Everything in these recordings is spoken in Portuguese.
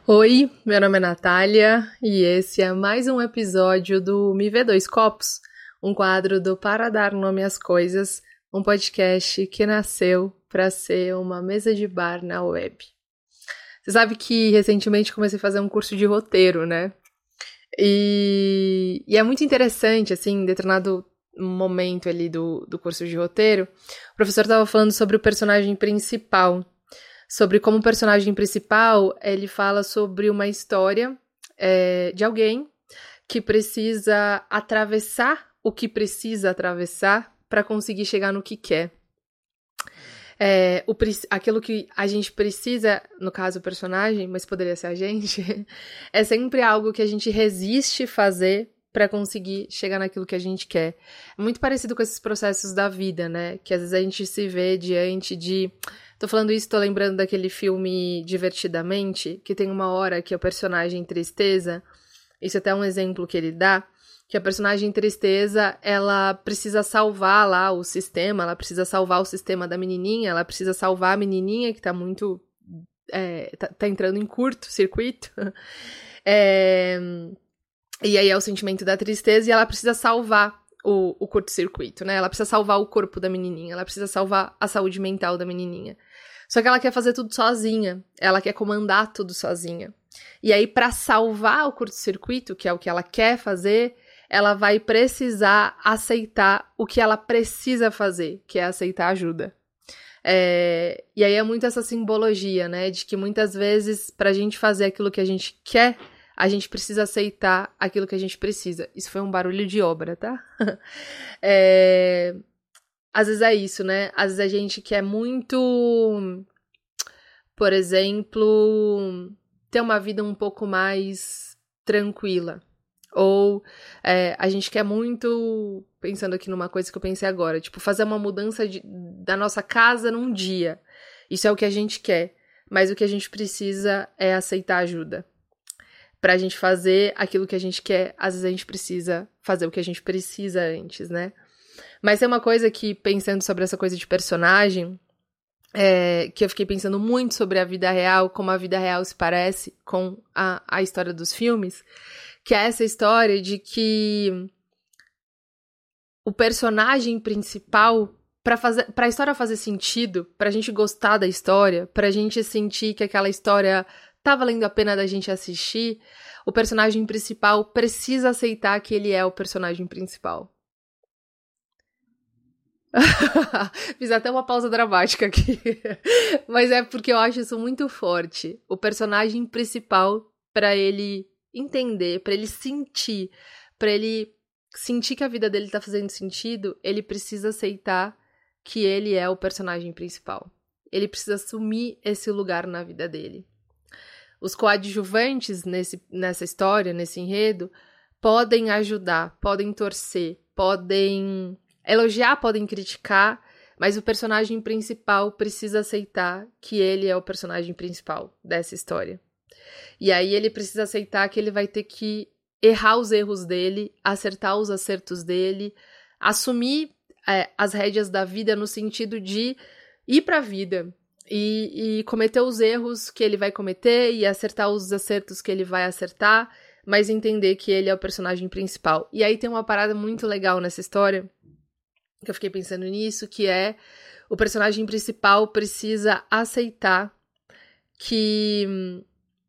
Oi, meu nome é Natália e esse é mais um episódio do Me Vê Dois Copos, um quadro do Para Dar Nome às Coisas, um podcast que nasceu para ser uma mesa de bar na web. Você sabe que recentemente comecei a fazer um curso de roteiro, né? E é muito interessante, assim, em determinado momento ali do curso de roteiro, o professor estava falando sobre o personagem principal, sobre como o personagem principal, ele fala sobre uma história de alguém que precisa atravessar o que precisa atravessar para conseguir chegar no que quer. Aquilo que a gente precisa, no caso o personagem, mas poderia ser a gente, é sempre algo que a gente resiste fazer para conseguir chegar naquilo que a gente quer. É muito parecido com esses processos da vida, né? Que às vezes a gente se vê diante de... Tô falando isso, tô lembrando daquele filme Divertidamente, que tem uma hora que o personagem Tristeza, isso até é um exemplo que ele dá, que a personagem Tristeza, ela precisa salvar lá o sistema, ela precisa salvar o sistema da menininha, ela precisa salvar a menininha que tá muito... tá entrando em curto-circuito. E aí é o sentimento da tristeza e ela precisa salvar o curto-circuito, né? Ela precisa salvar o corpo da menininha, ela precisa salvar a saúde mental da menininha. Só que ela quer fazer tudo sozinha, ela quer comandar tudo sozinha. E aí, pra salvar o curto-circuito, que é o que ela quer fazer, ela vai precisar aceitar o que ela precisa fazer, que é aceitar ajuda. E aí é muito essa simbologia, né? De que muitas vezes, pra gente fazer aquilo que a gente quer, a gente precisa aceitar aquilo que a gente precisa. Isso foi um barulho de obra, tá? Às vezes é isso, né? Às vezes a gente quer muito, por exemplo, ter uma vida um pouco mais tranquila. Ou a gente quer muito, pensando aqui numa coisa que eu pensei agora, tipo, fazer uma mudança da nossa casa num dia. Isso é o que a gente quer. Mas o que a gente precisa é aceitar ajuda. Pra gente fazer aquilo que a gente quer, às vezes a gente precisa fazer o que a gente precisa antes, né? Mas tem uma coisa que, pensando sobre essa coisa de personagem, que eu fiquei pensando muito sobre a vida real, como a vida real se parece com a história dos filmes, que é essa história de que o personagem principal, pra história fazer sentido, pra gente gostar da história, pra gente sentir que aquela história tá valendo a pena da gente assistir, o personagem principal precisa aceitar que ele é o personagem principal. Fiz até uma pausa dramática aqui. Mas é porque eu acho isso muito forte. O personagem principal, pra ele entender, pra ele sentir que a vida dele tá fazendo sentido, ele precisa aceitar que ele é o personagem principal. Ele precisa assumir esse lugar na vida dele. Os coadjuvantes nessa história, nesse enredo, podem ajudar, podem torcer, podem elogiar, podem criticar, mas o personagem principal precisa aceitar que ele é o personagem principal dessa história. E aí ele precisa aceitar que ele vai ter que errar os erros dele, acertar os acertos dele, assumir as rédeas da vida no sentido de ir pra vida e cometer os erros que ele vai cometer e acertar os acertos que ele vai acertar, mas entender que ele é o personagem principal. E aí tem uma parada muito legal nessa história, que eu fiquei pensando nisso, que é o personagem principal precisa aceitar que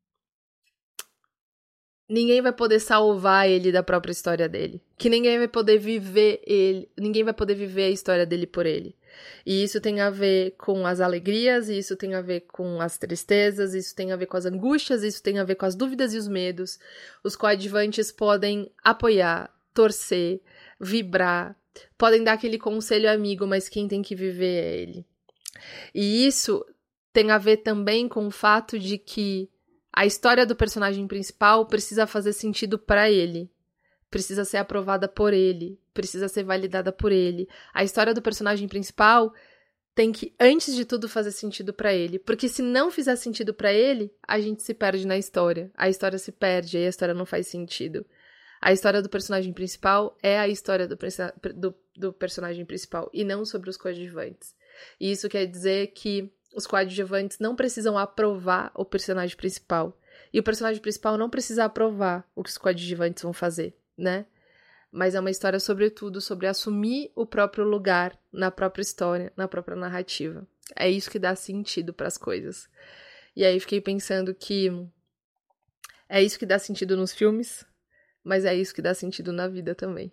ninguém vai poder salvar ele da própria história dele. Que ninguém vai poder viver a história dele por ele. E isso tem a ver com as alegrias, isso tem a ver com as tristezas, isso tem a ver com as angústias, isso tem a ver com as dúvidas e os medos. Os coadjuvantes podem apoiar, torcer, vibrar, podem dar aquele conselho amigo, mas quem tem que viver é ele. E isso tem a ver também com o fato de que a história do personagem principal precisa fazer sentido pra ele. Precisa ser aprovada por ele. Precisa ser validada por ele. A história do personagem principal tem que, antes de tudo, fazer sentido pra ele. Porque se não fizer sentido pra ele, a gente se perde na história. A história se perde, aí a história não faz sentido. A história do personagem principal é a história do personagem principal, e não sobre os coadjuvantes. E isso quer dizer que os coadjuvantes não precisam aprovar o personagem principal. E o personagem principal não precisa aprovar o que os coadjuvantes vão fazer, né? Mas é uma história, sobretudo, sobre assumir o próprio lugar na própria história, na própria narrativa. É isso que dá sentido para as coisas. E aí fiquei pensando que é isso que dá sentido nos filmes, mas é isso que dá sentido na vida também.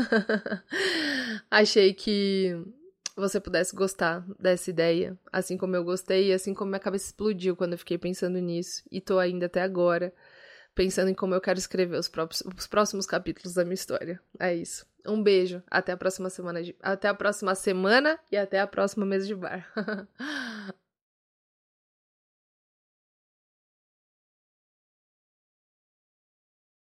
Achei que você pudesse gostar dessa ideia, assim como eu gostei, e assim como minha cabeça explodiu quando eu fiquei pensando nisso. E tô ainda até agora pensando em como eu quero escrever os próximos capítulos da minha história. É isso. Um beijo. Até a próxima semana e até a próxima mesa de bar.